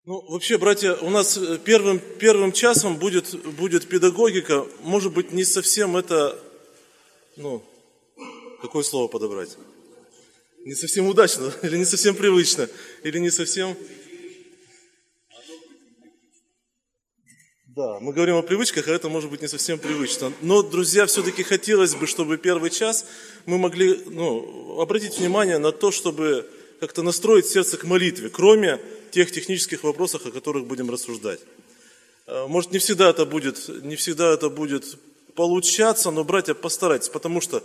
Ну, вообще, братья, у нас первым часом будет педагогика. Может быть, не совсем это, какое слово подобрать? Не совсем удачно, или не совсем привычно, или не совсем... Да, мы говорим о привычках, а это может быть не совсем привычно. Но, друзья, все-таки хотелось бы, чтобы первый час мы могли обратить внимание на то, чтобы как-то настроить сердце к молитве, кроме тех технических вопросов, о которых будем рассуждать. Может, не всегда это будет получаться, но, братья, постарайтесь, потому что,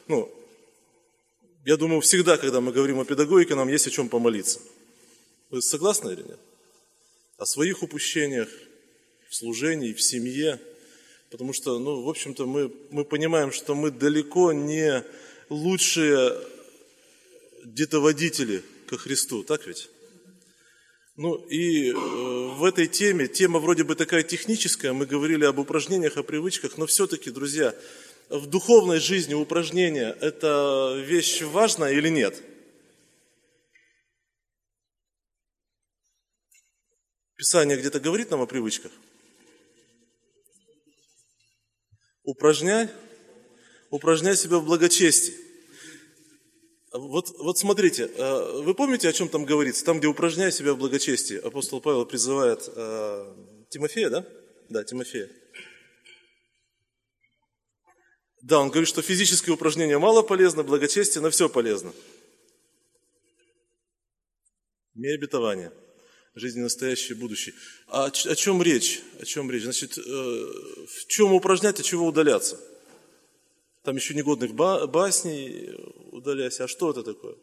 я думаю, всегда, когда мы говорим о педагогике, нам есть о чем помолиться. Вы согласны или нет? О своих упущениях, в служении, в семье, потому что, в общем-то, мы понимаем, что мы далеко не лучшие детоводители ко Христу, так ведь? И в этой тема вроде бы такая техническая, мы говорили об упражнениях, о привычках, но все-таки, друзья, в духовной жизни упражнения – это вещь важная или нет? Писание где-то говорит нам о привычках? Упражняй себя в благочестии. Вот смотрите, вы помните, о чем там говорится? Там, где упражняй себя в благочестии, апостол Павел призывает Тимофея, да? Да, Тимофея. Да, он говорит, что физические упражнения мало полезны, благочестие на все полезно. Имей обетование. Жизни настоящее, будущее. А о чем речь? Значит, в чем упражнять, от чего удаляться? Там еще негодных басней удаляйся. А что это такое?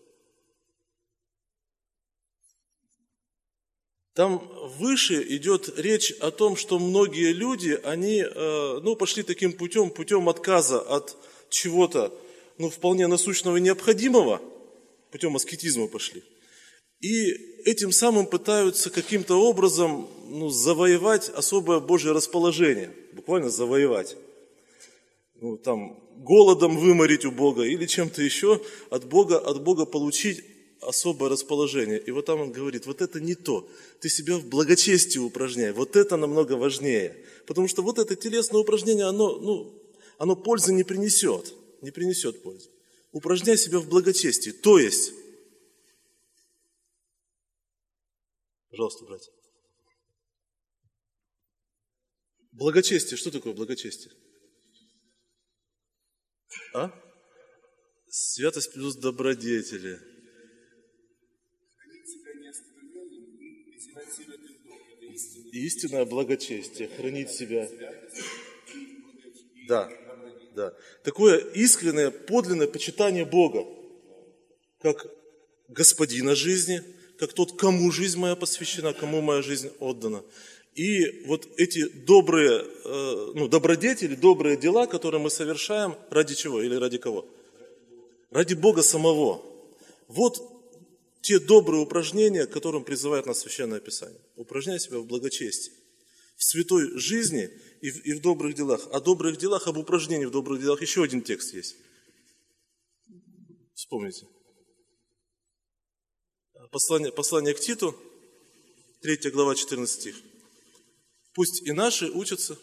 Там выше идет речь о том, что многие люди, они пошли таким путем отказа от чего-то, вполне насущного и необходимого, путем аскетизма пошли. И этим самым пытаются каким-то образом завоевать особое Божье расположение. Буквально завоевать. Там голодом выморить у Бога или чем-то еще от Бога получить особое расположение. И вот там он говорит, вот это не то. Ты себя в благочестии упражняй. Вот это намного важнее. Потому что вот это телесное упражнение, оно пользы не принесет. Не принесет пользы. Упражняй себя в благочестии. То есть... Пожалуйста, братья. Благочестие. Что такое благочестие? Святость плюс добродетели. Истинное благочестие. Хранить себя. Да. Такое искреннее, подлинное почитание Бога. Как Господина жизни, как тот, кому жизнь моя посвящена, кому моя жизнь отдана. И вот эти добрые, добродетели, добрые дела, которые мы совершаем, ради чего или ради кого? Ради Бога самого. Вот те добрые упражнения, к которым призывает нас Священное Писание. Упражняй себя в благочестии, в святой жизни и в добрых делах. О добрых делах, об упражнении в добрых делах еще один текст есть. Вспомните. Послание к Титу, 3 глава, 14 стих. Пусть и наши учатся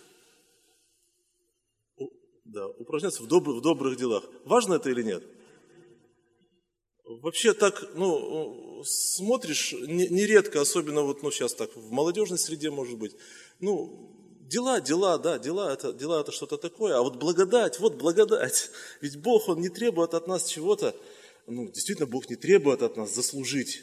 упражняться в добрых делах. Важно это или нет? Вообще так, смотришь, нередко, особенно сейчас так, в молодежной среде, может быть, дела это что-то такое, а вот благодать. Ведь Бог, Он не требует от нас чего-то, действительно, Бог не требует от нас заслужить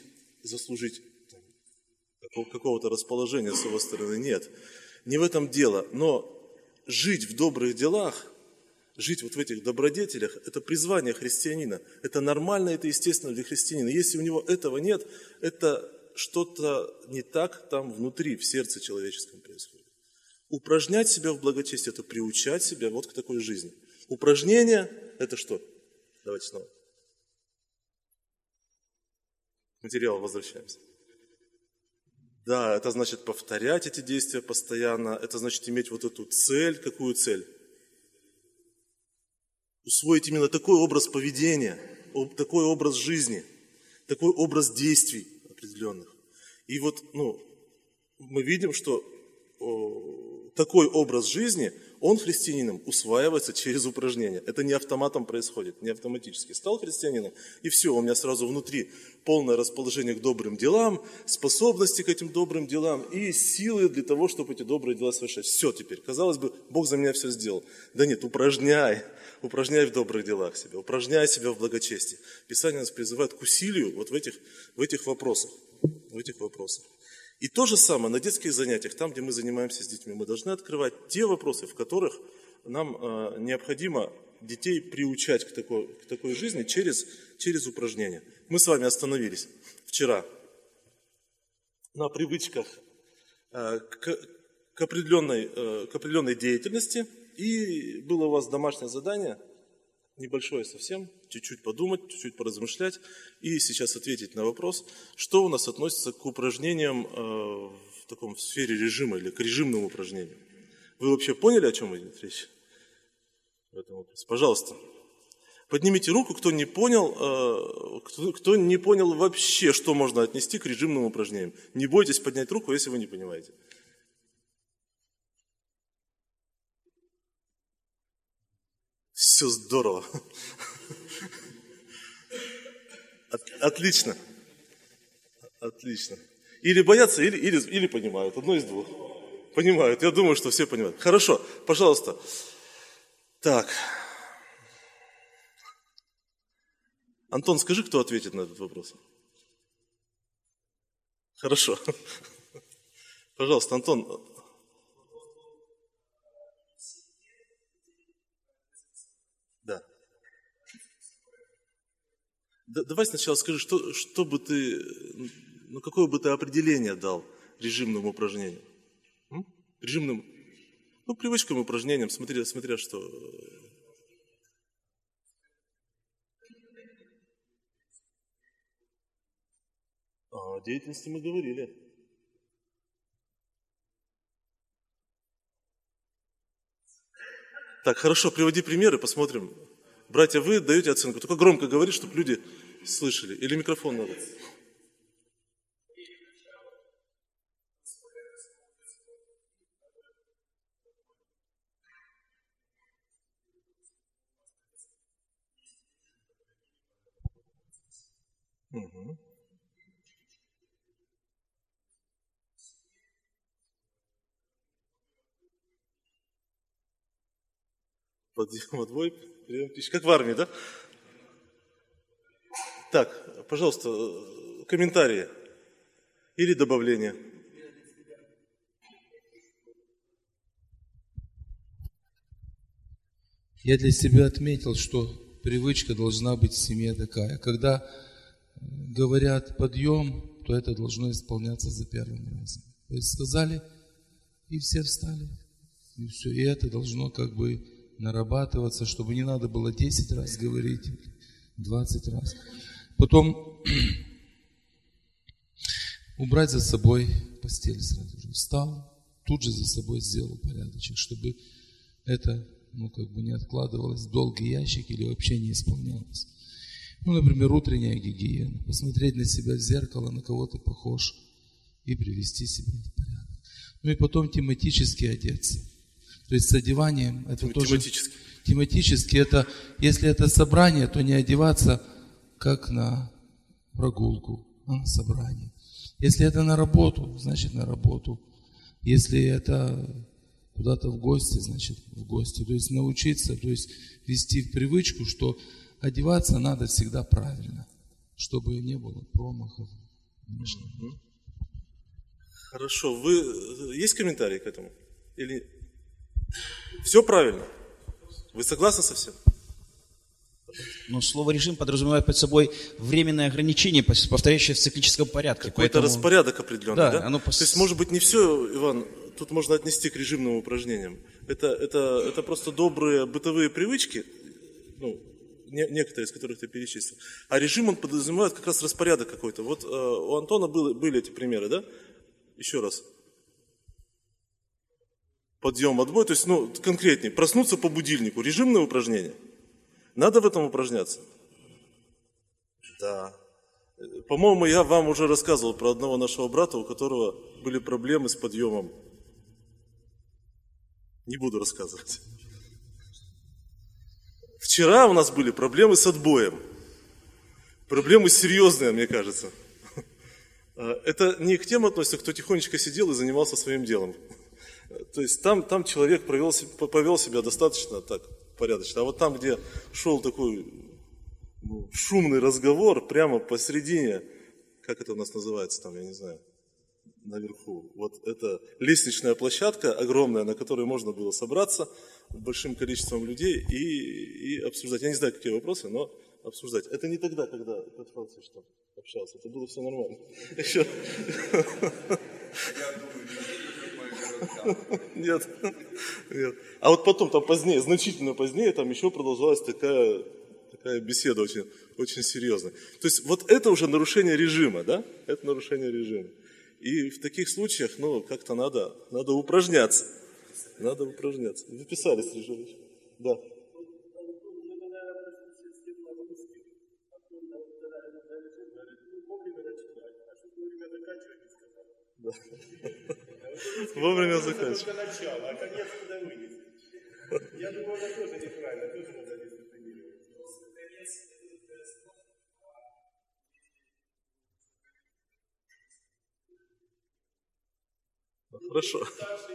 какого-то расположения с его стороны. Нет, не в этом дело. Но жить в добрых делах, жить вот в этих добродетелях, это призвание христианина. Это нормально, это естественно для христианина. Если у него этого нет, это что-то не так там внутри, в сердце человеческом происходит. Упражнять себя в благочестии, это приучать себя вот к такой жизни. Упражнение – это что? Давайте снова. К материалу возвращаемся. Да, это значит повторять эти действия постоянно, это значит иметь вот эту цель. Какую цель? Усвоить именно такой образ поведения, такой образ жизни, такой образ действий определенных. И вот, мы видим, что такой образ жизни, он христианином усваивается через упражнения. Это не автоматом происходит, не автоматически. Стал христианином, и все, у меня сразу внутри полное расположение к добрым делам, способности к этим добрым делам и силы для того, чтобы эти добрые дела совершать. Все теперь. Казалось бы, Бог за меня все сделал. Да нет, упражняй в добрых делах себя, упражняй себя в благочестии. Писание нас призывает к усилию вот в этих вопросах. И то же самое на детских занятиях, там, где мы занимаемся с детьми, мы должны открывать те вопросы, в которых нам необходимо детей приучать к такой жизни через упражнения. Мы с вами остановились вчера на привычках к определенной деятельности, и было у вас домашнее задание, небольшое совсем, чуть-чуть подумать, чуть-чуть поразмышлять и сейчас ответить на вопрос, что у нас относится к упражнениям в сфере режима или к режимным упражнениям. Вы вообще поняли, о чем идет речь в этом вопросе? Пожалуйста, поднимите руку, кто не понял вообще, что можно отнести к режимным упражнениям. Не бойтесь поднять руку, если вы не понимаете. Все здорово. Отлично. Или боятся, или понимают. Одно из двух. Понимают. Я думаю, что все понимают. Хорошо, пожалуйста. Так. Антон, скажи, кто ответит на этот вопрос. Хорошо. Пожалуйста, Антон. Да. Давай сначала скажи, что бы ты, какое бы ты определение дал режимным упражнениям? Режимным, привычкам, упражнениям, смотря что. О деятельности мы говорили. Так, хорошо, приводи примеры, посмотрим. Братья, вы даете оценку. Только громко говори, чтобы люди слышали. Или микрофон надо? Угу. Подъем, отбой, прием пищи. Как в армии, да? Так, пожалуйста, комментарии или добавления. Я для себя отметил, что привычка должна быть в семье такая. Когда говорят подъем, то это должно исполняться за первым разом. То есть сказали, и все встали. И все. И это должно нарабатываться, чтобы не надо было 10 раз говорить, 20 раз. Потом убрать за собой постель сразу же. Встал, тут же за собой сделал порядочек, чтобы это не откладывалось в долгий ящик или вообще не исполнялось. Например, утренняя гигиена. Посмотреть на себя в зеркало, на кого ты похож, и привести себя в порядок. И потом тематически одеться. То есть с одеванием это тоже тематически это, если это собрание, то не одеваться как на прогулку, а на собрание. Если это на работу, значит на работу. Если это куда-то в гости, значит в гости. То есть научиться, то есть вести в привычку, что одеваться надо всегда правильно, чтобы не было промахов. Хорошо. Есть комментарии к этому? Или все правильно? Вы согласны со всем? Слово «режим» подразумевает под собой временное ограничение, повторяющее в циклическом порядке. Какой-то распорядок определенный, да? То есть, может быть, не все, Иван, тут можно отнести к режимным упражнениям. Это просто добрые бытовые привычки, некоторые из которых ты перечислил. А режим, он подразумевает как раз распорядок какой-то. Вот у Антона были эти примеры, да? Еще раз. Подъем, отбой, то есть, конкретнее, проснуться по будильнику, режимное упражнение. Надо в этом упражняться? Да. По-моему, я вам уже рассказывал про одного нашего брата, у которого были проблемы с подъемом. Не буду рассказывать. Вчера у нас были проблемы с отбоем. Проблемы серьезные, мне кажется. Это не к тем относится, кто тихонечко сидел и занимался своим делом. То есть там человек повел себя достаточно так, порядочно. А вот там, где шел такой шумный разговор, прямо посередине, как это у нас называется там, я не знаю, наверху. Вот это лестничная площадка огромная, на которой можно было собраться большим количеством людей и обсуждать. Я не знаю, какие вопросы, но обсуждать. Это не тогда, когда Петр Францович там общался. Это было все нормально. Еще... Нет. А вот потом, там позднее, значительно позднее, там еще продолжалась такая беседа очень серьезная. То есть вот это уже нарушение режима, да? Это нарушение режима. И в таких случаях, как-то надо упражняться. Надо упражняться. Вы писали, Стрижевич? Да. Да. Вовремя заканчивать. Это только начало, а конец куда вынести. Я думаю, это тоже неправильно, тоже надо дисциплинировать. Хорошо.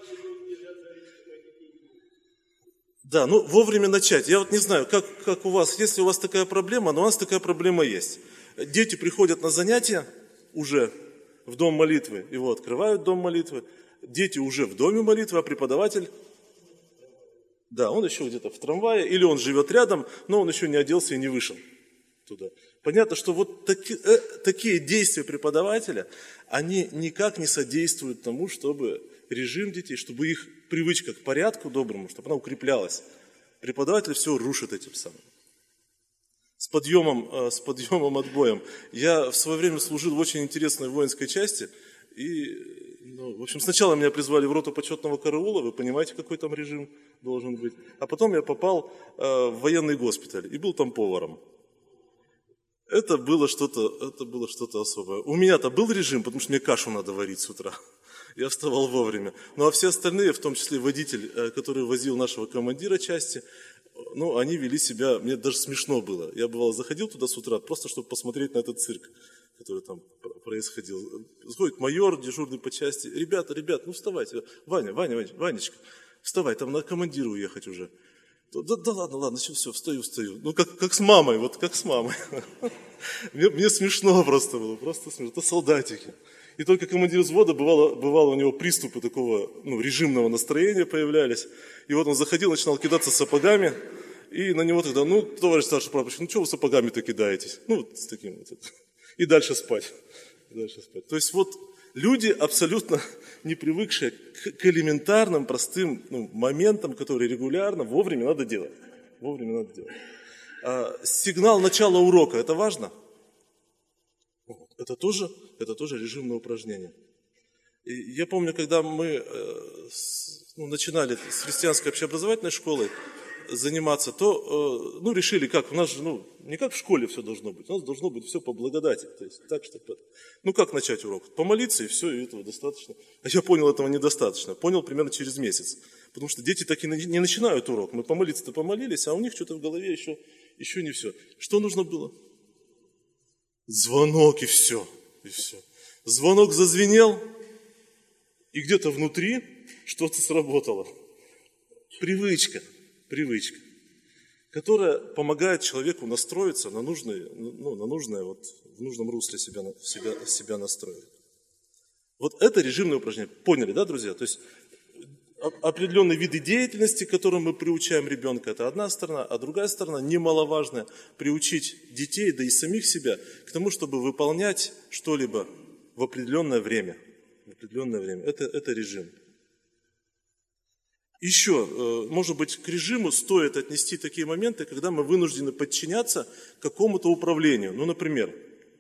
Да, вовремя начать. Я вот не знаю, как у вас, если у вас такая проблема, но у нас такая проблема есть. Дети приходят на занятия уже в дом молитвы, его открывают дом молитвы, дети уже в доме молитвы, а преподаватель, да, он еще где-то в трамвае, или он живет рядом, но он еще не оделся и не вышел туда. Понятно, что вот такие действия преподавателя, они никак не содействуют тому, чтобы режим детей, чтобы их привычка к порядку доброму, чтобы она укреплялась. Преподаватель все рушит этим самым. С подъемом, отбоем. Я в свое время служил в очень интересной воинской части. И, в общем, сначала меня призвали в роту почетного караула, вы понимаете, какой там режим должен быть. А потом я попал в военный госпиталь и был там поваром. Это было что-то особое. У меня-то был режим, потому что мне кашу надо варить с утра. Я вставал вовремя. Ну а все остальные, в том числе водитель, который возил нашего командира части, они вели себя, мне даже смешно было. Я, бывало, заходил туда с утра, просто чтобы посмотреть на этот цирк, который там происходил. Заходит майор, дежурный по части. Ребята, вставайте. Ванечка, вставай, там надо командиру уехать уже. Да ладно, все, встаю. Как с мамой, как с мамой. Мне смешно просто было, просто смешно. Это солдатики. И только командир взвода, бывало у него приступы такого режимного настроения появлялись. И вот он заходил, начинал кидаться сапогами. И на него тогда, товарищ старший прапорщик, что вы сапогами-то кидаетесь? С таким вот. И дальше спать. То есть люди, абсолютно не привыкшие к элементарным, простым моментам, которые регулярно, вовремя надо делать. Сигнал начала урока, это важно? Это тоже режимное упражнение. И я помню, когда мы начинали с христианской общеобразовательной школой заниматься, то решили, как у нас же не как в школе все должно быть, у нас должно быть все по благодати. То есть так, чтобы как начать урок? Помолиться, и все, и этого достаточно. А я понял, этого недостаточно. Понял примерно через месяц. Потому что дети так и не начинают урок. Мы помолиться-то помолились, а у них что-то в голове еще не все. Что нужно было? Звонок, и все. Звонок зазвенел, и где-то внутри что-то сработало. Привычка, которая помогает человеку настроиться на нужное, в нужном русле себя настроить. Вот это режимное упражнение. Поняли, да, друзья? То есть определенные виды деятельности, к которым мы приучаем ребенка, это одна сторона, а другая сторона, немаловажная, приучить детей, да и самих себя к тому, чтобы выполнять что-либо в определенное время. Это режим. Еще, может быть, к режиму стоит отнести такие моменты, когда мы вынуждены подчиняться какому-то управлению. Например,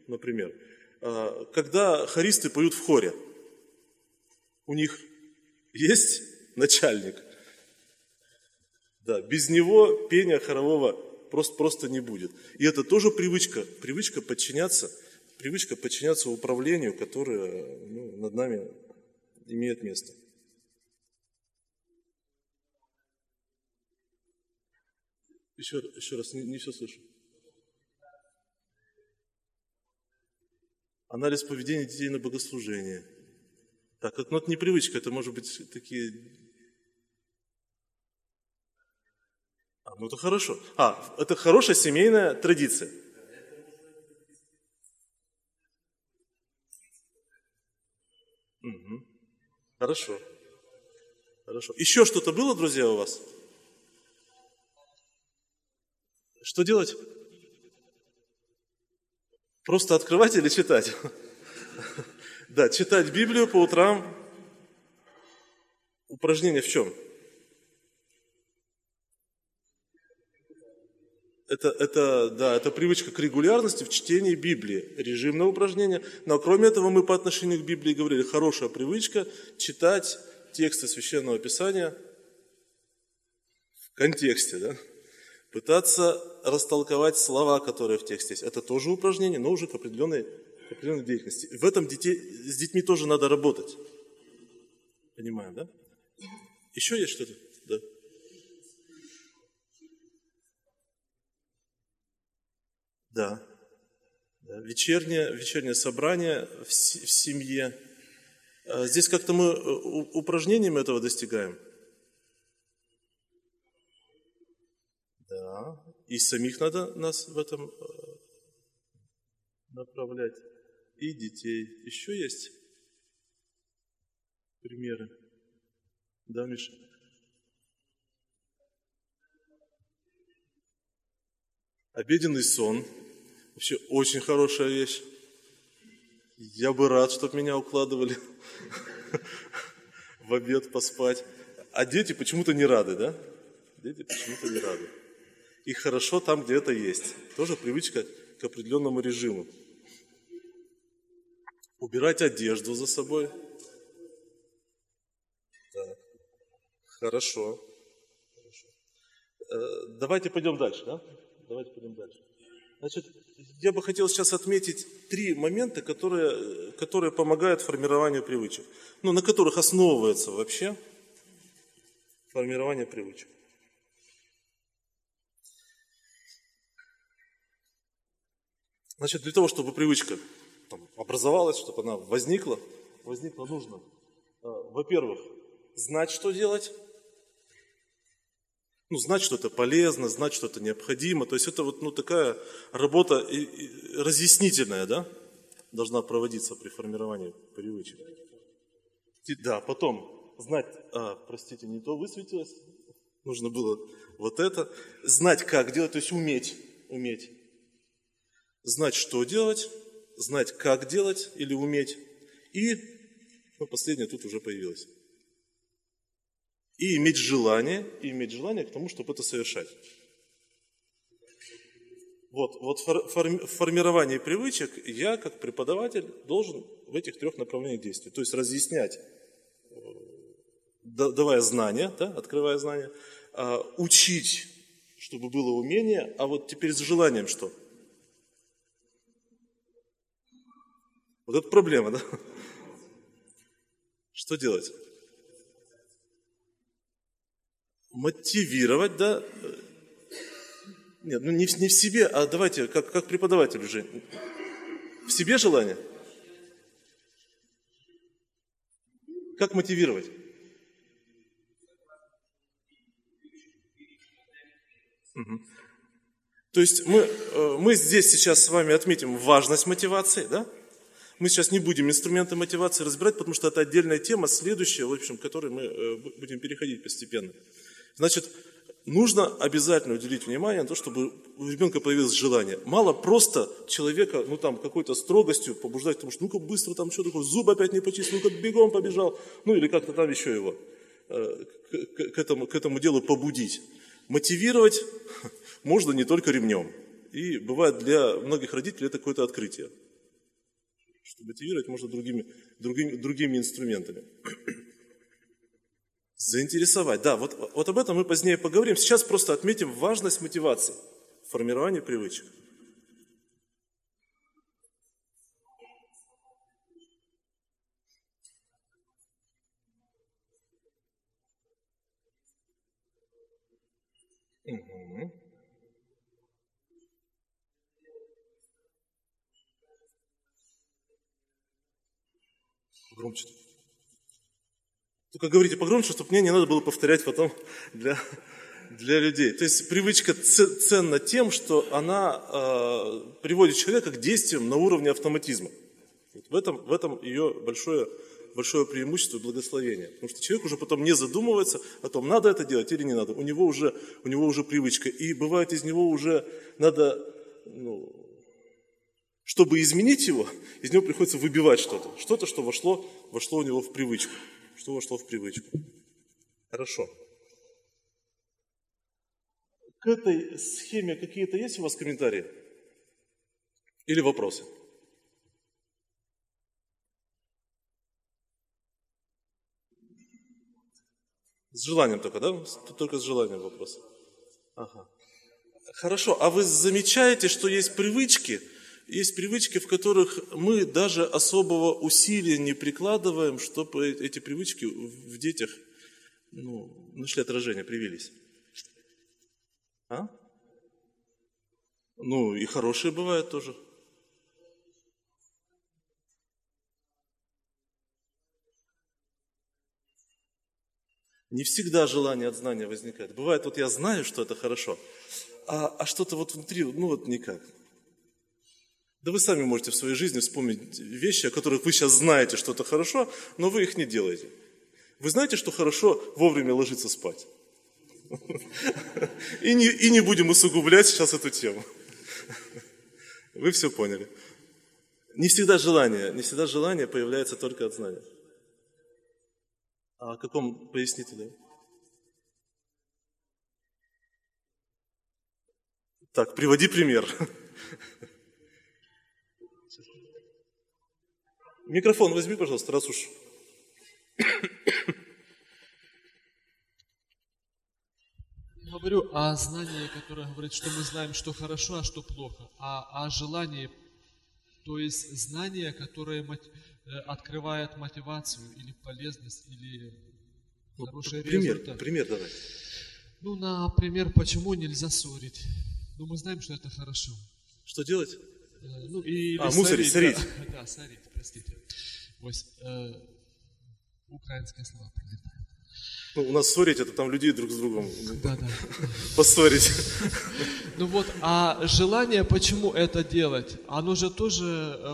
когда хористы поют в хоре, у них есть начальник. Да, без него пения хорового просто не будет. И это тоже привычка подчиняться привычка подчиняться управлению, которое над нами имеет место. Еще раз, не все слышу. Анализ поведения детей на богослужение. Так, это не привычка, это может быть такие... это хорошо. Это хорошая семейная традиция. Угу. Хорошо. Еще что-то было, друзья, у вас? Что делать? Просто открывать или читать? Да, читать Библию по утрам. Упражнение в чем? Это привычка к регулярности в чтении Библии. Режимное упражнение. Но кроме этого мы по отношению к Библии говорили, хорошая привычка читать тексты Священного Писания в контексте, да? Пытаться растолковать слова, которые в тексте есть. Это тоже упражнение, но уже к определенной деятельности. В этом с детьми тоже надо работать. Понимаем, да? Еще есть что-то? Да. Да. Вечернее собрание в семье. Здесь как-то мы упражнениями этого достигаем. Да. И самих надо нас в этом направлять. И детей. Еще есть примеры? Да, Миша? Обеденный сон. Вообще очень хорошая вещь. Я бы рад, чтобы меня укладывали в обед поспать. А дети почему-то не рады, да? Дети почему-то не рады. И хорошо там, где это есть. Тоже привычка к определенному режиму. Убирать одежду за собой. Так. Хорошо. Давайте пойдем дальше, да? Давайте пойдем дальше. Значит, я бы хотел сейчас отметить 3 момента, которые помогают формированию привычек. На которых основывается вообще формирование привычек. Значит, для того, чтобы привычка образовалась, чтобы она возникла нужно, во-первых, знать, что делать. Знать, что это полезно, знать, что это необходимо. То есть это такая работа разъяснительная, да, должна проводиться при формировании привычек. Да, потом знать, простите, не то высветилось, нужно было вот это. Знать, как делать, то есть уметь. Знать, что делать, знать, как делать или уметь. И, последнее тут уже появилось. И иметь желание к тому, чтобы это совершать. Вот в формировании привычек я, как преподаватель, должен в этих 3 направлениях действовать. То есть разъяснять, давая знания, да, открывая знания, учить, чтобы было умение, а вот теперь с желанием что? Вот это проблема, да? Что делать? Мотивировать, да? Нет, не в себе, а давайте, как преподаватель уже. В себе желание? Как мотивировать? Угу. То есть мы здесь сейчас с вами отметим важность мотивации, да? Мы сейчас не будем инструменты мотивации разбирать, потому что это отдельная тема, следующая, в общем, к которой мы будем переходить постепенно. Значит, нужно обязательно уделить внимание на то, чтобы у ребенка появилось желание. Мало просто человека, какой-то строгостью побуждать, потому что, быстро там что такое, зуб опять не почистил, бегом побежал, или как-то там еще его к этому делу побудить. Мотивировать можно не только ремнем. И бывает для многих родителей это какое-то открытие. Что мотивировать можно другими инструментами. Заинтересовать. Да, вот об этом мы позднее поговорим. Сейчас просто отметим важность мотивации в формировании привычек. Мгм. Погромче. Только говорите погромче, чтобы мне не надо было повторять потом для людей. То есть привычка ценна тем, что она приводит человека к действиям на уровне автоматизма. Вот в этом ее большое преимущество и благословение. Потому что человек уже потом не задумывается о том, надо это делать или не надо. У него уже привычка. И бывает, из него уже надо, чтобы изменить его, из него приходится выбивать что-то. Что-то, что вошло у него в привычку. Что вошло в привычку. Хорошо. К этой схеме какие-то есть у вас комментарии? Или вопросы? С желанием только, да? Тут только с желанием вопрос. Ага. Хорошо. А вы замечаете, что есть привычки, в которых мы даже особого усилия не прикладываем, чтобы эти привычки в детях нашли отражение, привились? А? И хорошие бывают тоже. Не всегда желание от знания возникает. Бывает, вот я знаю, что это хорошо, а что-то вот внутри, никак. Да вы сами можете в своей жизни вспомнить вещи, о которых вы сейчас знаете, что это хорошо, но вы их не делаете. Вы знаете, что хорошо вовремя ложиться спать? И не будем усугублять сейчас эту тему. Вы все поняли. Не всегда желание появляется только от знания. А о каком, поясните, да? Так, приводи пример. Микрофон возьми, пожалуйста, раз уж. Говорю о знании, которое говорит, что мы знаем, что хорошо, а что плохо. А о желании, то есть знание, которое открывает мотивацию или полезность, или хороший результат. Пример давай. Например, почему нельзя ссорить? Мы знаем, что это хорошо. Что делать? Сорить. Сорить. Да, сорить, простите. Украинское слово прилетает. У нас ссорить, это там людей друг с другом. Да. Поссорить. А желание, почему это делать? Оно же тоже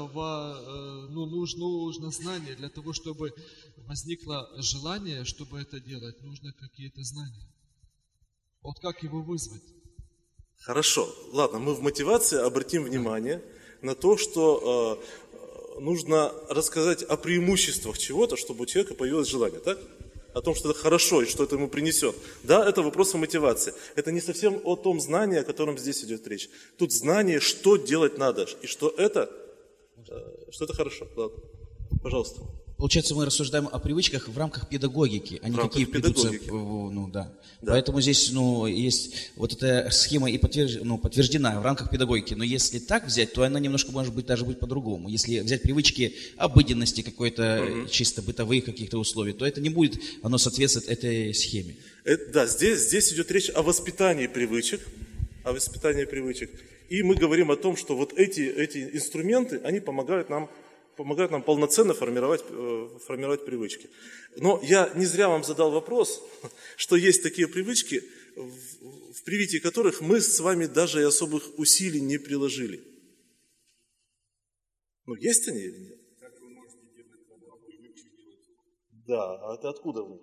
нужно знание. Для того, чтобы возникло желание, чтобы это делать, нужно какие-то знания. Вот как его вызвать? Хорошо. Ладно, мы в мотивации обратим внимание на то, что нужно рассказать о преимуществах чего-то, чтобы у человека появилось желание, так? О том, что это хорошо и что это ему принесет. Да, это вопрос о мотивации. Это не совсем о том знании, о котором здесь идет речь. Тут знание, что делать надо, и что это хорошо. Ладно, пожалуйста. Получается, мы рассуждаем о привычках в рамках педагогики, а не какие впитываются. Да. Поэтому здесь есть вот эта схема и подтверждена в рамках педагогики. Но если так взять, то она немножко может быть даже быть по-другому. Если взять привычки обыденности какой-то, чисто бытовых каких-то условий, то это не будет, оно соответствует этой схеме. Да, здесь идет речь о воспитании привычек. И мы говорим о том, что вот эти инструменты, они помогают нам полноценно формировать привычки. Но я не зря вам задал вопрос, что есть такие привычки, в привитии которых мы с вами даже и особых усилий не приложили. Есть они или нет? Как вы можете делать привычки делать? Да, а это откуда вы?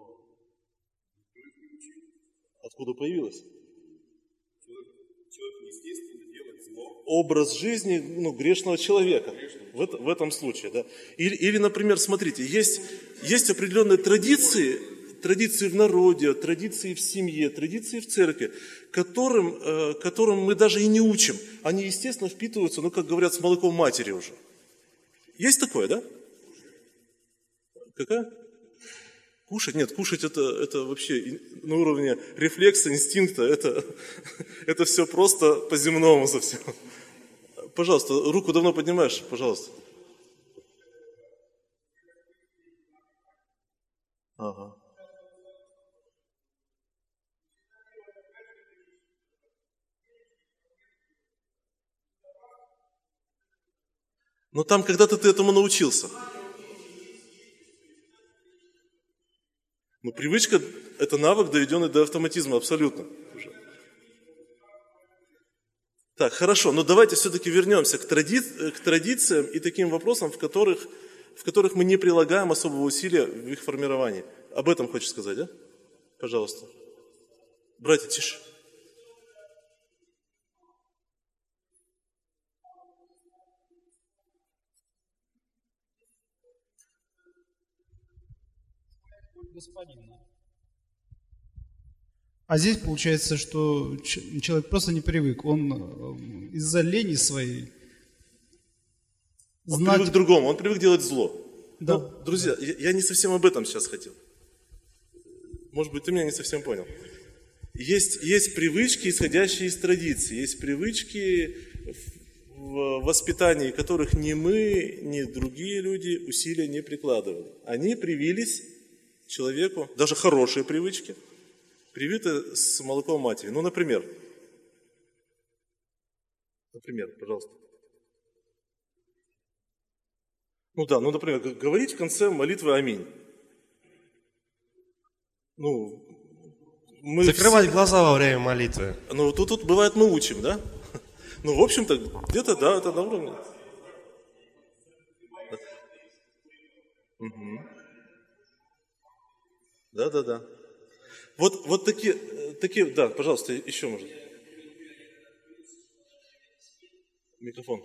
Откуда появилось? Человек естественно делает зло. Образ жизни грешного человека. В этом случае, да. Или, например, смотрите, есть определенные традиции в народе, традиции в семье, традиции в церкви, которым мы даже и не учим. Они, естественно, впитываются, как говорят, с молоком матери уже. Есть такое, да? Какая? Кушать? Нет, кушать это вообще на уровне рефлекса, инстинкта, это все просто по-земному совсем. Пожалуйста, руку давно поднимаешь, пожалуйста. Ага. Но там когда-то ты этому научился. Но привычка – это навык, доведенный до автоматизма, абсолютно. Так, хорошо, но давайте все-таки вернемся к традициям и таким вопросам, в которых мы не прилагаем особого усилия в их формировании. Об этом хочешь сказать, да? Пожалуйста. Братья, тише. А здесь получается, что человек просто не привык. Он из-за лени своей Он привык к другому, он привык делать зло. Да. Но, друзья, я не совсем об этом сейчас хотел. Может быть, ты меня не совсем понял. Есть привычки, исходящие из традиции. Есть привычки, в воспитании которых ни мы, ни другие люди усилия не прикладывали. Они привились человеку, даже хорошие привычки, привиты с молоком матери. Ну, например, пожалуйста. Например, говорить в конце молитвы «Аминь». Закрывать глаза во время молитвы. Тут бывает мы учим, да? В общем-то, где-то, да, это на уровне. Да. Вот такие, да, пожалуйста, еще можно. Микрофон.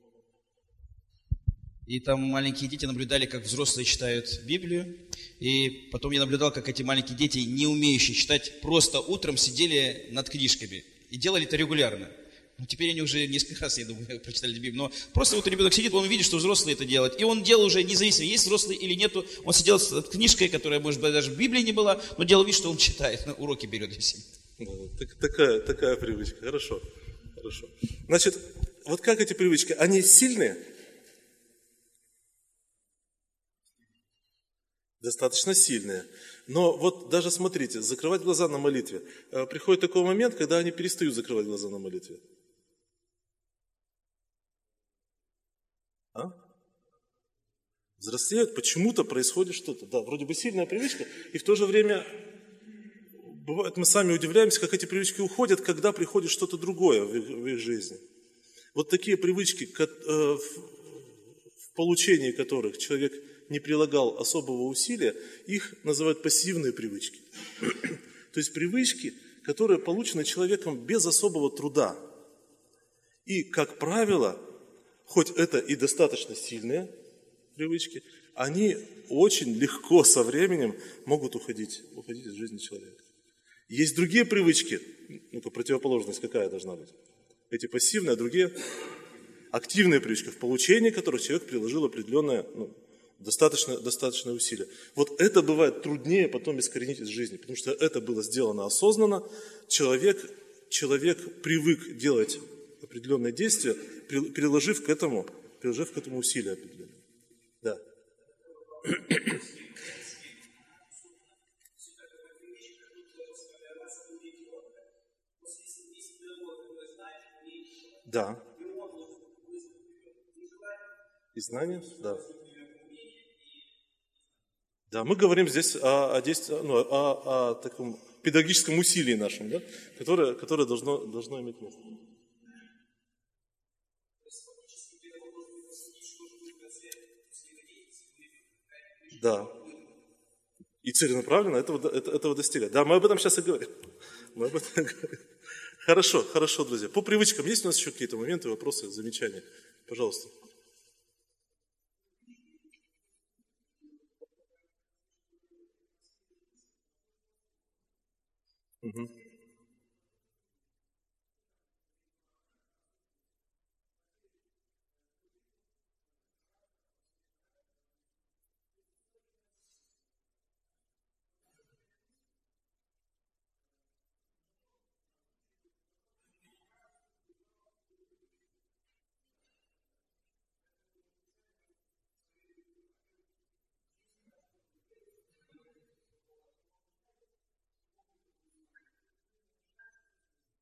И там маленькие дети наблюдали, как взрослые читают Библию. И потом я наблюдал, как эти маленькие дети, не умеющие читать, просто утром сидели над книжками. И делали это регулярно. Теперь они уже несколько раз, я думаю, прочитали Библию. Но просто вот ребенок сидит, он видит, что взрослые это делают. И он делал уже независимо, есть взрослый или нету. Он сидел с книжкой, которая, может быть, даже в Библии не была, но делал вид, что он читает, на уроки берет и всем. Такая привычка. Хорошо. Значит, вот как эти привычки? Они сильные? Достаточно сильные. Но вот даже смотрите, закрывать глаза на молитве. Приходит такой момент, когда они перестают закрывать глаза на молитве. Взрослеют, почему-то происходит что-то. Да, вроде бы сильная привычка, и в то же время бывает, мы сами удивляемся, как эти привычки уходят, когда приходит что-то другое в их жизни. Вот такие привычки, в получении которых человек не прилагал особого усилия, их называют пассивные привычки. То есть привычки, которые получены человеком без особого труда. И, как правило, хоть это и достаточно сильные привычки, они очень легко со временем могут уходить из жизни человека. Есть другие привычки, противоположность какая должна быть? Эти пассивные, а другие активные привычки, в получении которых человек приложил определенное, достаточное усилие. Вот это бывает труднее потом искоренить из жизни, потому что это было сделано осознанно. Человек привык делать определенные действия, приложив к этому усилия определенные. Да. Да. И знания? Да. Да, мы говорим здесь о таком педагогическом усилии нашем, да, которое должно иметь место. Да. И целенаправленно этого достигать. Да, мы об этом сейчас и говорим. Хорошо, друзья. По привычкам есть у нас еще какие-то моменты, вопросы, замечания? Пожалуйста. Угу.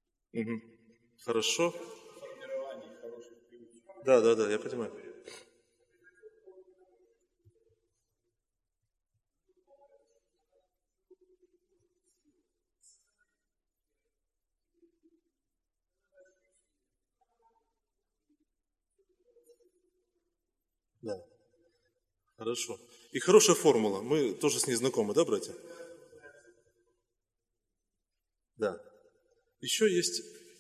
Угу. Хорошо. Да, я понимаю. Да. Хорошо. И хорошая формула. Мы тоже с ней знакомы, да, братья? Да. Еще есть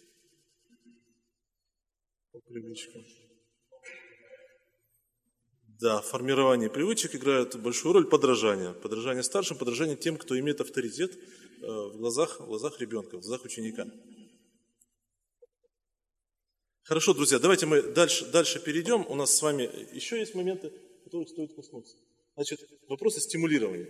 по привычкам. Да, формирование привычек играет большую роль подражание. Подражание старшим, подражание тем, кто имеет авторитет в глазах ребенка, в глазах ученика. Хорошо, друзья, давайте мы дальше перейдем. У нас с вами еще есть моменты, которых стоит коснуться. Значит, вопросы стимулирования.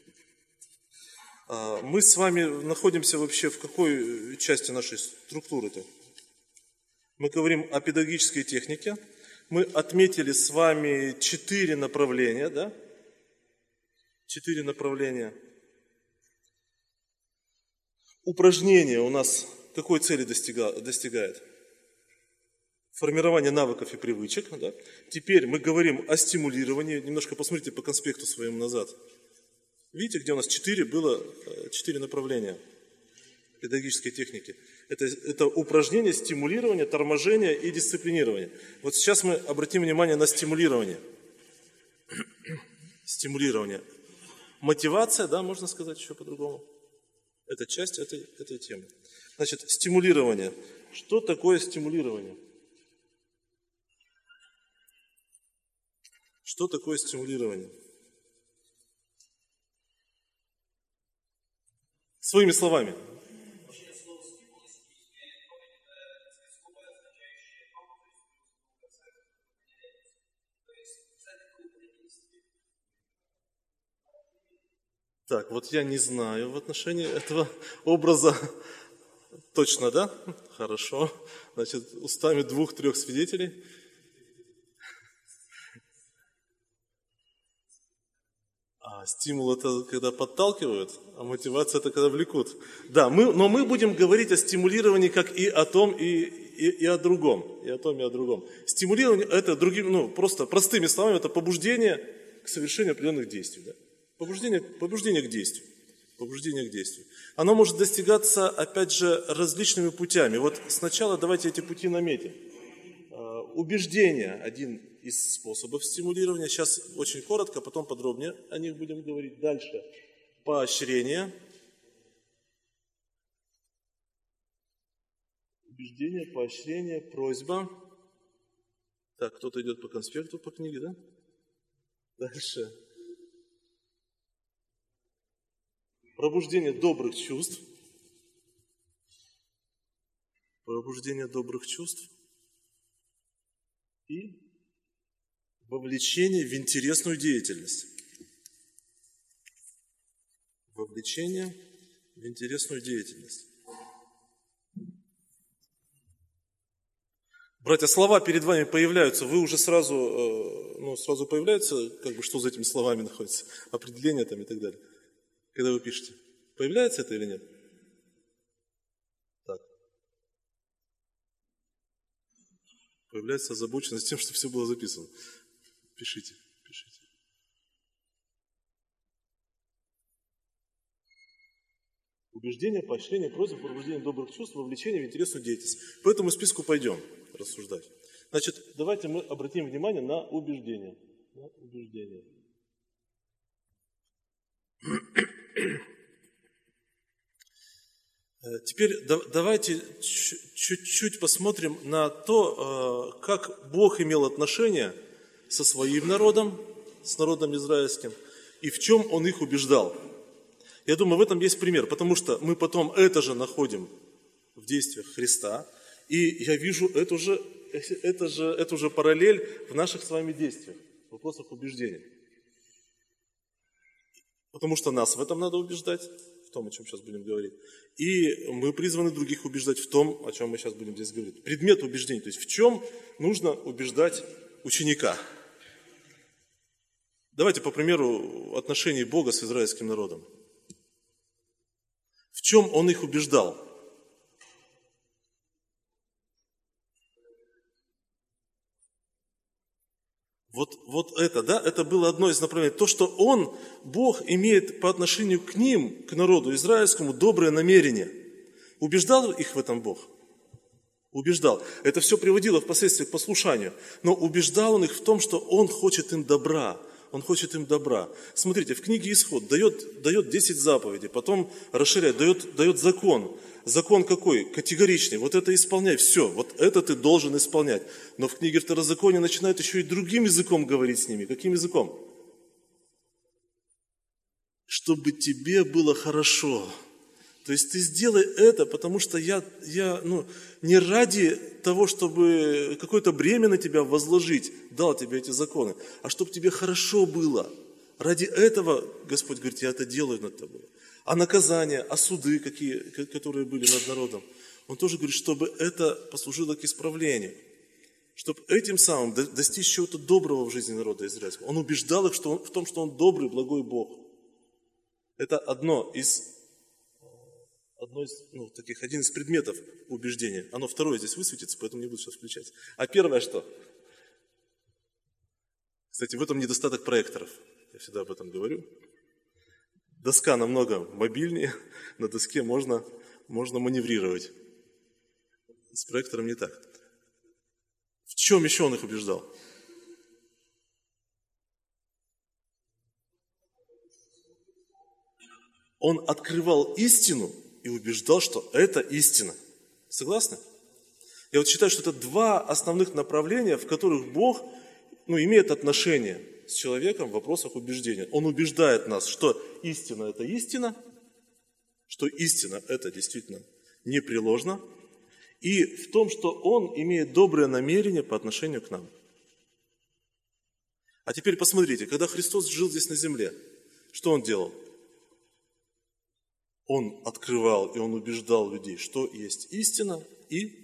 Мы с вами находимся вообще в какой части нашей структуры-то? Мы говорим о педагогической технике. Мы отметили с вами 4 направления, да? 4 направления. Упражнение у нас какой цели достигает? Формирование навыков и привычек. Да? Теперь мы говорим о стимулировании. Немножко посмотрите по конспекту своему назад. Видите, где у нас было 4 направления педагогической техники. Это упражнение, стимулирование, торможение и дисциплинирование. Вот сейчас мы обратим внимание на стимулирование. Стимулирование. Мотивация, да, можно сказать еще по-другому. Это часть этой темы. Значит, стимулирование. Что такое стимулирование? Что такое стимулирование? Своими словами. Так, вот я не знаю в отношении этого образа. Точно, да? Хорошо. Значит, устами 2-3 свидетелей. Стимул это когда подталкивают, а мотивация это когда влекут. Да, но мы будем говорить о стимулировании как и о том, и о другом. И о том, и о другом. Стимулирование это просто простыми словами, это побуждение к совершению определенных действий. Да? Побуждение к действию. Побуждение к действию. Оно может достигаться, опять же, различными путями. Вот сначала давайте эти пути наметим. Убеждение – один из способов стимулирования. Сейчас очень коротко, потом подробнее о них будем говорить. Дальше – поощрение. Убеждение, поощрение, просьба. Так, кто-то идет по конспекту, по книге, да? Дальше. Пробуждение добрых чувств. Пробуждение добрых чувств. И вовлечение в интересную деятельность. Вовлечение в интересную деятельность. Братья, слова перед вами появляются, вы уже сразу появляются, что за этими словами находится, определение там и так далее. Когда вы пишете, появляется это или нет? Так. Появляется озабоченность тем, что все было записано. Пишите. Убеждение, поощрение, просьба, пробуждение добрых чувств, вовлечение в интересную деятельность. По этому списку пойдем рассуждать. Значит, давайте мы обратим внимание на убеждение. Теперь давайте чуть-чуть посмотрим на то, как Бог имел отношение со своим народом, с народом израильским, и в чем Он их убеждал. Я думаю, в этом есть пример, потому что мы потом это же находим в действиях Христа, и я вижу эту же параллель в наших с вами действиях, в вопросах убеждения. Потому что нас в этом надо убеждать, в том, о чем сейчас будем говорить. И мы призваны других убеждать в том, о чем мы сейчас будем здесь говорить. Предмет убеждения, то есть в чем нужно убеждать ученика. Давайте по примеру отношений Бога с израильским народом. В чем Он их убеждал? Вот это, да, это было одно из направлений. То, что Бог имеет по отношению к ним, к народу израильскому, доброе намерение. Убеждал их в этом Бог? Убеждал. Это все приводило впоследствии к послушанию. Но убеждал он их в том, что он хочет им добра. Он хочет им добра. Смотрите, в книге Исход дает 10 заповедей, потом расширяет, дает закон. Закон какой? Категоричный. Вот это исполняй, все, вот это ты должен исполнять. Но в книге Второзакония начинает еще и другим языком говорить с ними. Каким языком? Чтобы тебе было хорошо. То есть ты сделай это, потому что я не ради того, чтобы какое-то бремя на тебя возложить, дал тебе эти законы, а чтобы тебе хорошо было. Ради этого, Господь говорит, я это делаю над тобой. А наказания, а суды, которые были над народом, Он тоже говорит, чтобы это послужило к исправлению. Чтобы этим самым достичь чего-то доброго в жизни народа израильского. Он убеждал их в том, что Он добрый, благой Бог. Это один из предметов убеждения. Оно второе здесь высветится, поэтому не буду сейчас включать. А первое что? Кстати, в этом недостаток проекторов. Я всегда об этом говорю. Доска намного мобильнее, на доске можно маневрировать. С проектором не так. В чем еще он их убеждал? Он открывал истину и убеждал, что это истина. Согласны? Я вот считаю, что это два основных направления, в которых Бог имеет отношение с человеком в вопросах убеждения. Он убеждает нас, что истина – это истина, что истина – это действительно непреложно, и в том, что Он имеет доброе намерение по отношению к нам. А теперь посмотрите, когда Христос жил здесь на земле, что Он делал? Он открывал и Он убеждал людей, что есть истина, и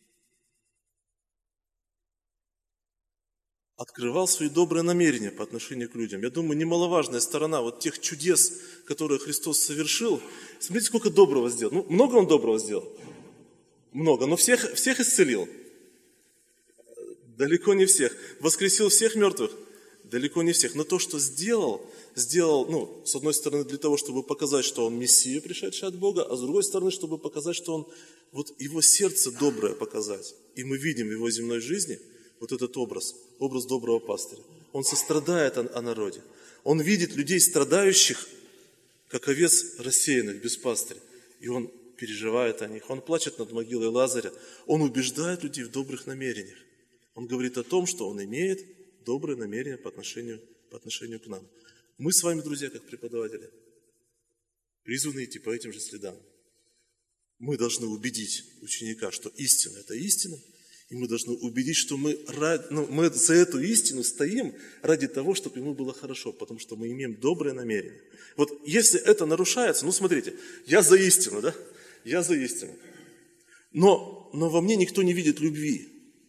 открывал свои добрые намерения по отношению к людям. Я думаю, немаловажная сторона вот тех чудес, которые Христос совершил. Смотрите, сколько доброго сделал. Много Он доброго сделал? Много. Но всех исцелил? Далеко не всех. Воскресил всех мертвых? Далеко не всех. Но то, что сделал, с одной стороны, для того, чтобы показать, что Он Мессия, пришедший от Бога, а с другой стороны, чтобы показать, что Он, Его сердце доброе показать. И мы видим в Его земной жизни вот этот образ доброго пастыря. Он сострадает о народе. Он видит людей страдающих, как овец рассеянных, без пастыря. И Он переживает о них. Он плачет над могилой Лазаря. Он убеждает людей в добрых намерениях. Он говорит о том, что Он имеет добрые намерения по отношению к нам. Мы с вами, друзья, как преподаватели, призваны идти по этим же следам. Мы должны убедить ученика, что истина – это истина, и мы должны убедить, что мы за эту истину стоим ради того, чтобы ему было хорошо, потому что мы имеем доброе намерение. Вот если это нарушается, смотрите, я за истину, да? Я за истину. Но во мне никто не видит любви.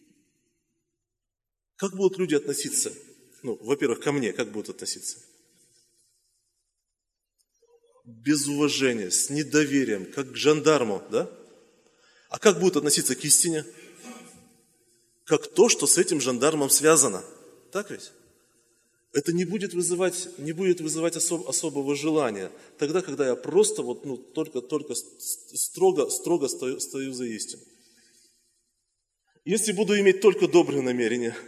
Как будут люди относиться? Во-первых, ко мне как будут относиться? Без уважения, с недоверием, как к жандарму, да? А как будут относиться к истине? Как то, что с этим жандармом связано. Так ведь? Это не будет вызывать особого желания. Тогда, когда я просто только строго стою за истину. Если буду иметь только добрые намерения,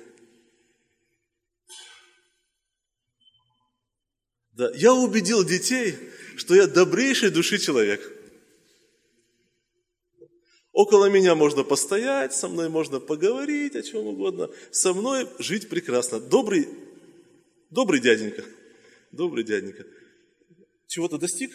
да, я убедил детей, что я добрейшей души человек. Около меня можно постоять, со мной можно поговорить о чем угодно. Со мной жить прекрасно. Добрый дяденька. Добрый дяденька. Чего-то достиг?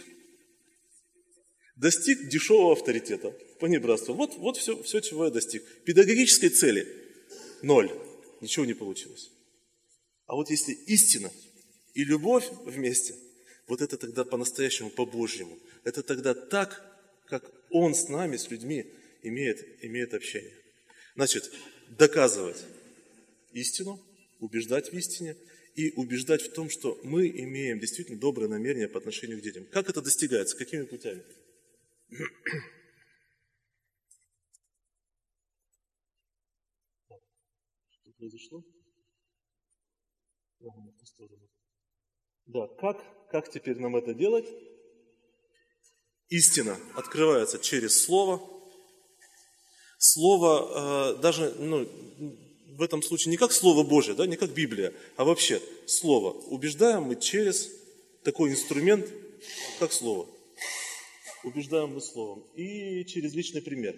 Достиг дешевого авторитета, понебратства. Вот все, чего я достиг. Педагогической цели – 0. Ничего не получилось. А вот если истина и любовь вместе, вот это тогда по-настоящему, по-божьему. Это тогда так, как Он с нами, с людьми, имеет общение. Значит, доказывать истину, убеждать в истине и убеждать в том, что мы имеем действительно доброе намерение по отношению к детям. Как это достигается? Какими путями? Что произошло? Да, как теперь нам это делать? Истина открывается через Слово. Слово даже, в этом случае не как Слово Божие, да, не как Библия, а вообще Слово. Убеждаем мы через такой инструмент, как Слово. Убеждаем мы Словом. И через личный пример.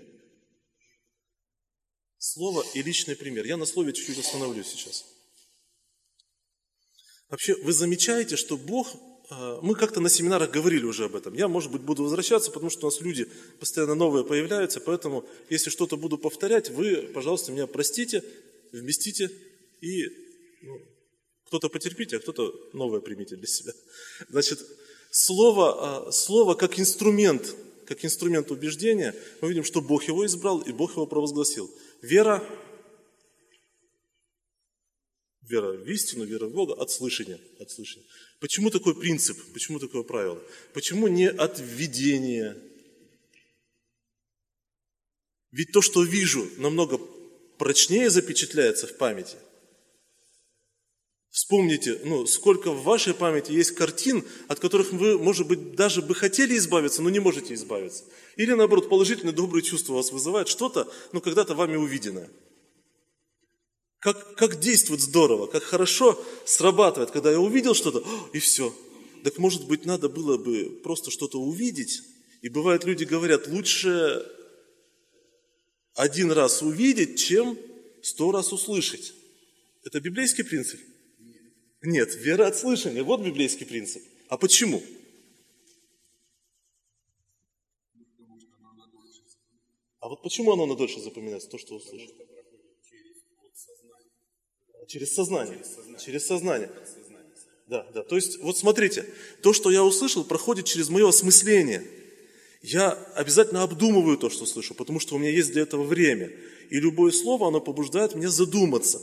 Слово и личный пример. Я на слове чуть-чуть остановлюсь сейчас. Вообще, вы замечаете, что Бог... Мы как-то на семинарах говорили уже об этом. Я, может быть, буду возвращаться, потому что у нас люди постоянно новые появляются. Поэтому, если что-то буду повторять, вы, пожалуйста, меня простите, вместите и кто-то потерпите, а кто-то новое примите для себя. Значит, слово как инструмент убеждения, мы видим, что Бог его избрал и Бог его провозгласил. Вера в истину, вера в Бога от слышания. Почему такой принцип, почему такое правило? Почему не от видения? Ведь то, что вижу, намного прочнее запечатляется в памяти. Вспомните, сколько в вашей памяти есть картин, от которых вы, может быть, даже бы хотели избавиться, но не можете избавиться. Или, наоборот, положительные, добрые чувства у вас вызывают что-то, когда-то вами увиденное. Как действует здорово, как хорошо срабатывает, когда я увидел что-то, и все. Так, может быть, надо было бы просто что-то увидеть. И бывает, люди говорят, лучше 1 раз увидеть, чем 100 раз услышать. Это библейский принцип? Нет, вера от слышания. Вот библейский принцип. А почему? А вот почему оно надольше запоминается, то, что услышал? Через сознание. Да. То есть, вот смотрите, то, что я услышал, проходит через мое осмысление. Я обязательно обдумываю то, что слышу, потому что у меня есть для этого время. И любое слово, оно побуждает меня задуматься.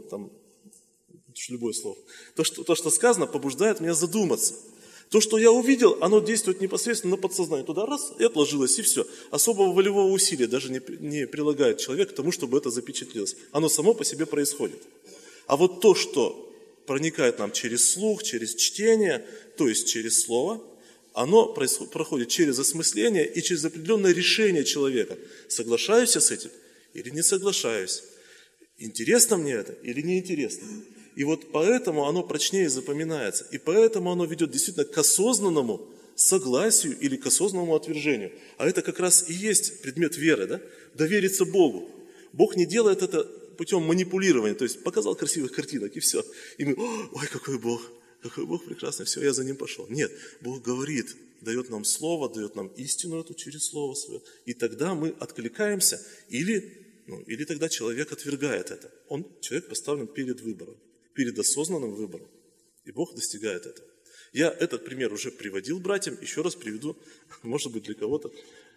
Любое слово. То, что сказано, побуждает меня задуматься. То, что я увидел, оно действует непосредственно на подсознание. Туда раз, и отложилось, и все. Особого волевого усилия даже не прилагает человек к тому, чтобы это запечатлелось. Оно само по себе происходит. А вот то, что проникает нам через слух, через чтение, то есть через слово, оно проходит через осмысление и через определенное решение человека. Соглашаюсь я с этим или не соглашаюсь? Интересно мне это или не интересно? И вот поэтому оно прочнее запоминается. И поэтому оно ведет действительно к осознанному согласию или к осознанному отвержению. А это как раз и есть предмет веры, да? Довериться Богу. Бог не делает это путем манипулирования, то есть показал красивых картинок и все. И мы, ой, какой Бог прекрасный, все, я за ним пошел. Нет, Бог говорит, дает нам слово, дает нам истину эту через слово свое. И тогда мы откликаемся, или тогда человек отвергает это. Человек поставлен перед выбором, перед осознанным выбором. И Бог достигает этого. Я этот пример уже приводил братьям, еще раз приведу, может быть, для кого-то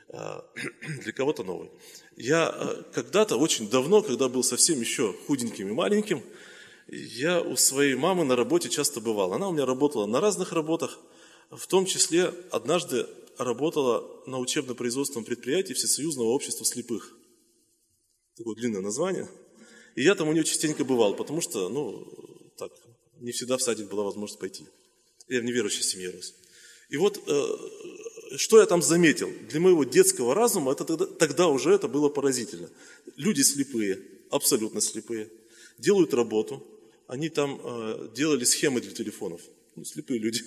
новый. Я когда-то, очень давно, когда был совсем еще худеньким и маленьким, я у своей мамы на работе часто бывал. Она у меня работала на разных работах, в том числе однажды работала на учебно-производственном предприятии Всесоюзного общества слепых. Такое длинное название. И я там у нее частенько бывал, потому что, не всегда в садик была возможность пойти. Я в неверующей семье рос. И вот, что я там заметил? Для моего детского разума тогда уже это было поразительно. Люди слепые, абсолютно слепые, делают работу. Они там делали схемы для телефонов. Слепые люди.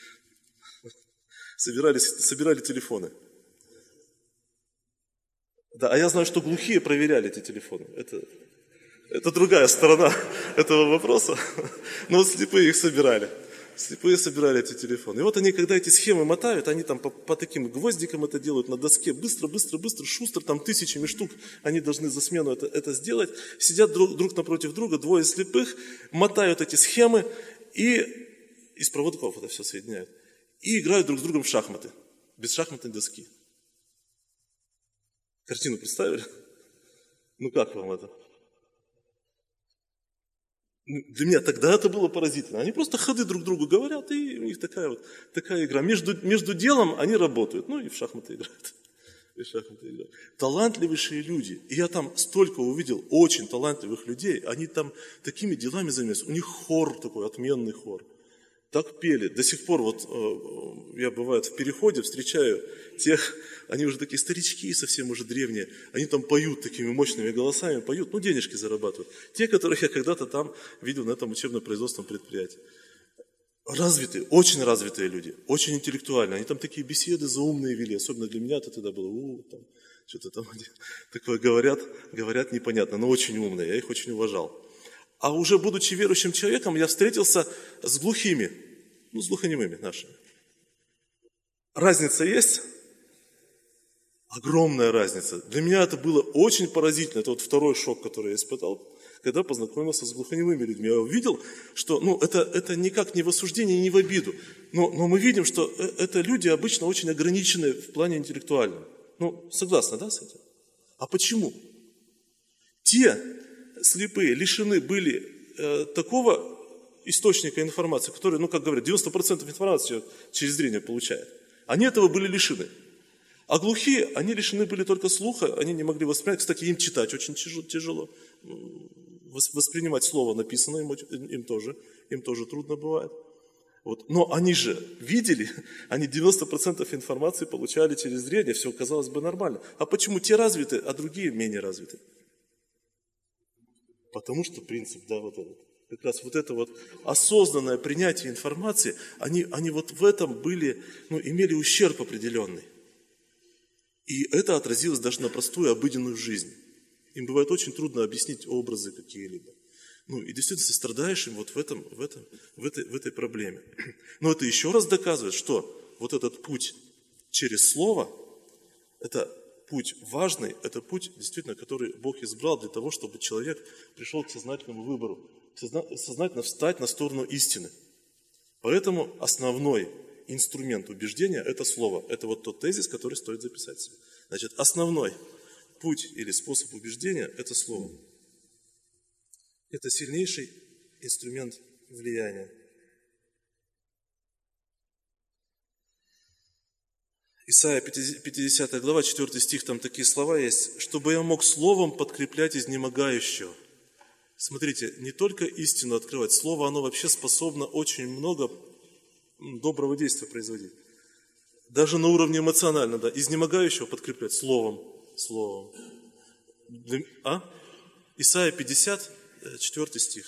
Собирали телефоны. Да, а я знаю, что глухие проверяли эти телефоны. Это другая сторона этого вопроса. Но вот слепые их собирали. Слепые собирали эти телефоны. И вот они, когда эти схемы мотают, они там по таким гвоздикам это делают на доске. Быстро, шустро, там тысячами штук они должны за смену это сделать. Сидят друг напротив друга, двое слепых, мотают эти схемы и из проводков это все соединяют. И играют друг с другом в шахматы. Без шахматной доски. Картину представили? Как вам это? Для меня тогда это было поразительно. Они просто ходы друг другу говорят, и у них такая игра. Между делом они работают, и в шахматы играют. Талантливейшие люди. И я там столько увидел очень талантливых людей. Они там такими делами занимаются. У них хор такой, отменный хор. так пели. До сих пор вот я, бывает, в переходе встречаю тех, они уже такие старички, совсем уже древние, они там поют такими мощными голосами, поют, ну, денежки зарабатывают. Те, которых я когда-то там видел на этом учебно-производственном предприятии. Развитые, очень развитые люди, очень интеллектуальные. Они там такие беседы заумные вели, особенно для меня это тогда было, там, что-то там они такое говорят непонятно, но очень умные, я их очень уважал. А уже будучи верующим человеком, я встретился с глухими, ну, с глухонемыми нашими. Разница есть? Огромная разница. Для меня это было очень поразительно. Это вот второй шок, который я испытал, когда познакомился с глухонемыми людьми. Я увидел, что это никак не в осуждение, не в обиду. Но мы видим, что это люди обычно очень ограничены в плане интеллектуальном. Ну, согласны, да, с этим? А почему? Те слепые лишены были такого источника информации, который, ну, как говорят, 90% информации через зрение получает. Они этого были лишены. А глухие, они лишены были только слуха, они не могли воспринять. Кстати, им читать очень тяжело. Воспринимать слово написанное им тоже трудно бывает. Вот. Но они же видели, они 90% информации получали через зрение, все казалось бы нормально. А почему те развиты, а другие менее развиты? Потому что принцип, да, вот этот. Как раз вот это вот осознанное принятие информации, они вот в этом были, ну, имели ущерб определенный. И это отразилось даже на простую обыденную жизнь. Им бывает очень трудно объяснить образы какие-либо. Ну, и действительно страдаешь им вот в этой проблеме. Но это еще раз доказывает, что вот этот путь через слово, это путь важный, это путь, действительно, который Бог избрал для того, чтобы человек пришел к сознательному выбору, сознательно встать на сторону истины. Поэтому основной инструмент убеждения – это слово. Это вот тот тезис, который стоит записать себе. Значит, основной путь или способ убеждения – это слово. Это сильнейший инструмент влияния. Исайя 50 глава, 4 стих, там такие слова есть. «Чтобы я мог словом подкреплять изнемогающего». Смотрите, не только истину открывать. Слово, оно вообще способно очень много доброго действия производить. Даже на уровне эмоциональном, да. Изнемогающего подкреплять словом. Исайя 50, 4 стих.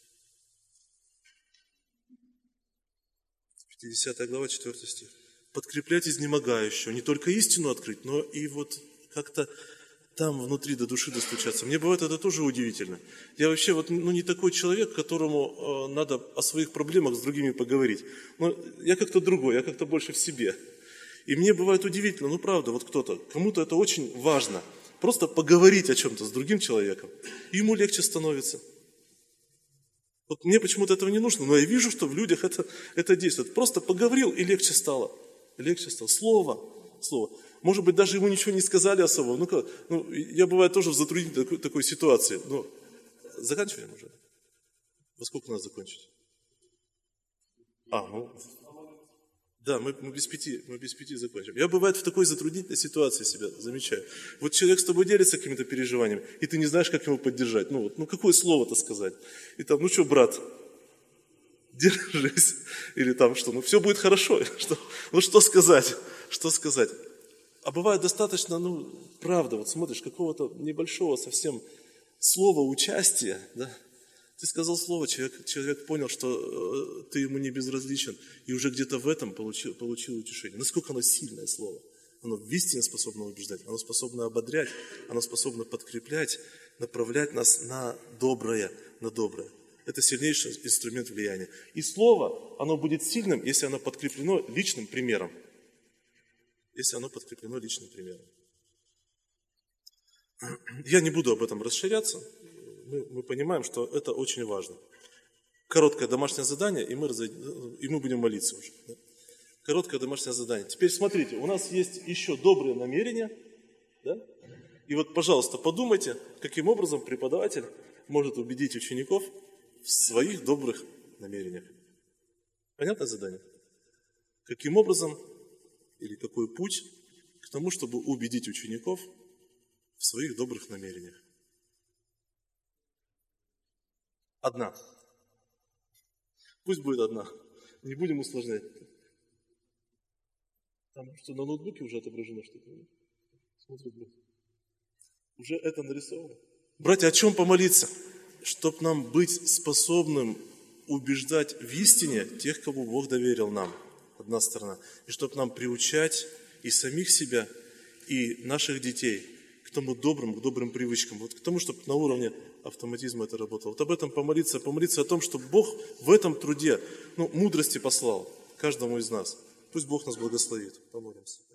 50 глава, 4 стих. Подкреплять изнемогающего. Не только истину открыть, но и вот как-то там внутри до души достучаться. Мне бывает это тоже удивительно. Я вообще вот, не такой человек, которому надо о своих проблемах с другими поговорить. Но я как-то другой, я как-то больше в себе. И мне бывает удивительно, правда, вот кому-то это очень важно. Просто поговорить о чем-то с другим человеком. И ему легче становится. Вот мне почему-то этого не нужно, но я вижу, что в людях это действует. Просто поговорил, и легче стало. Слово. Может быть, даже ему ничего не сказали особо. Я бываю тоже в затруднительной такой ситуации. Заканчиваем уже? Во сколько надо закончить? Да, мы без пяти закончим. Я, бывает, в такой затруднительной ситуации себя замечаю. Вот человек с тобой делится какими-то переживаниями, и ты не знаешь, как его поддержать. Какое слово-то сказать? И там, что, брат, держись. Или там, что, все будет хорошо. Что сказать? А бывает достаточно, правда, вот смотришь, какого-то небольшого совсем слова участия, да? Ты сказал слово, человек понял, что ты ему не безразличен, и уже где-то в этом получил утешение. Насколько оно сильное слово. Оно в истине способно убеждать, оно способно ободрять, оно способно подкреплять, направлять нас на доброе. Это сильнейший инструмент влияния. И слово, оно будет сильным, если оно подкреплено личным примером. Я не буду об этом расширяться. Мы понимаем, что это очень важно. Короткое домашнее задание, и мы будем молиться уже. Да? Короткое домашнее задание. Теперь смотрите, у нас есть еще добрые намерения. Да? И вот, пожалуйста, подумайте, каким образом преподаватель может убедить учеников в своих добрых намерениях. Понятное задание? Каким образом или какой путь к тому, чтобы убедить учеников в своих добрых намерениях? Одна. Пусть будет одна. Не будем усложнять. Там что, на ноутбуке уже отображено что-то? Смотрит, брат. Уже это нарисовано. Братья, о чем помолиться? Чтоб нам быть способным убеждать в истине тех, кого Бог доверил нам. Одна сторона. И чтоб нам приучать и самих себя, и наших детей к тому к добрым привычкам. Вот к тому, чтобы на уровне автоматизма это работало. Вот об этом помолиться о том, чтобы Бог в этом труде мудрости послал каждому из нас. Пусть Бог нас благословит. Помолимся.